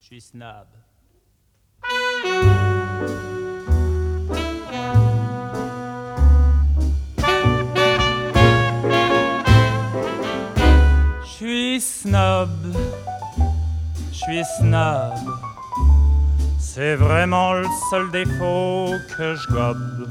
suis snob. Je suis snob, je suis snob. C'est vraiment le seul défaut que je gobe.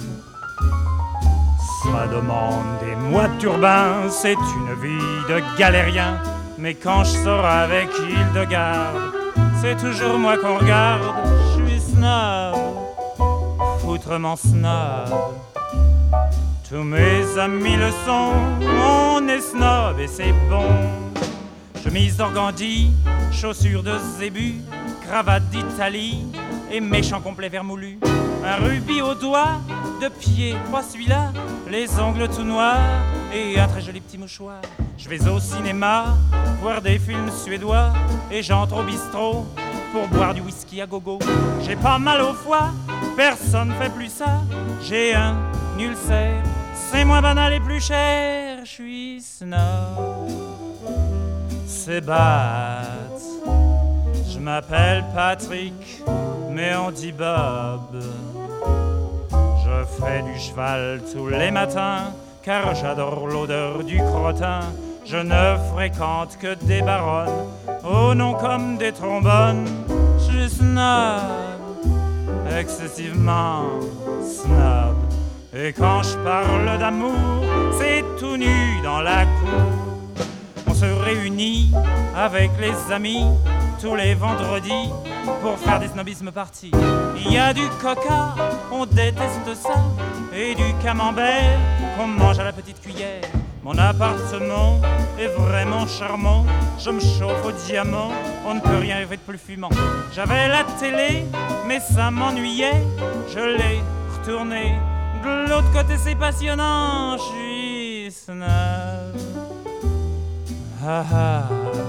Ça demande des mois de turbin, c'est une vie de galérien. Mais quand je sors avec Hildegarde, c'est toujours moi qu'on regarde. Je suis snob, foutrement snob. Tous mes amis le sont, on est snob et c'est bon. Chemise d'organdi, chaussures de zébu, cravate d'Italie et méchant complet vermoulu. Un rubis au doigt, de pied, pas celui-là, les ongles tout noirs et un très joli petit mouchoir. Je vais au cinéma, voir des films suédois et j'entre au bistrot pour boire du whisky à gogo. J'ai pas mal au foie, personne fait plus ça. J'ai un ulcère, c'est moins banal et plus cher. Je suis snob, c'est bête. Je m'appelle Patrick, mais on dit Bob. Je ferai du cheval tous les matins, car j'adore l'odeur du crottin. Je ne fréquente que des baronnes, au nom comme des trombones. Je suis snob, excessivement snob. Et quand je parle d'amour, c'est tout nu dans la cour. On se réunit avec les amis tous les vendredis pour faire des snobismes parties. Il y a du coca, on déteste ça, et du camembert qu'on mange à la petite cuillère. Mon appartement est vraiment charmant, je me chauffe au diamant, on ne peut rien rêver de plus fumant. J'avais la télé, mais ça m'ennuyait, je l'ai retournée. De l'autre côté c'est passionnant, je suis snob. Ah ah.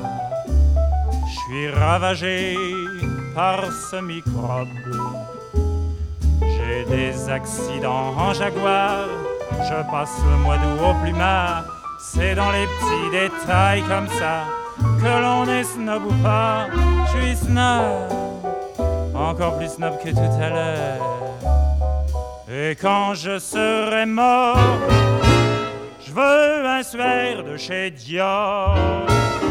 Je suis ravagé par ce microbe. J'ai des accidents en Jaguar, je passe le mois d'août au plumard. C'est dans les petits détails comme ça que l'on est snob ou pas. Je suis snob, encore plus snob que tout à l'heure. Et quand je serai mort, je veux un suaire de chez Dior.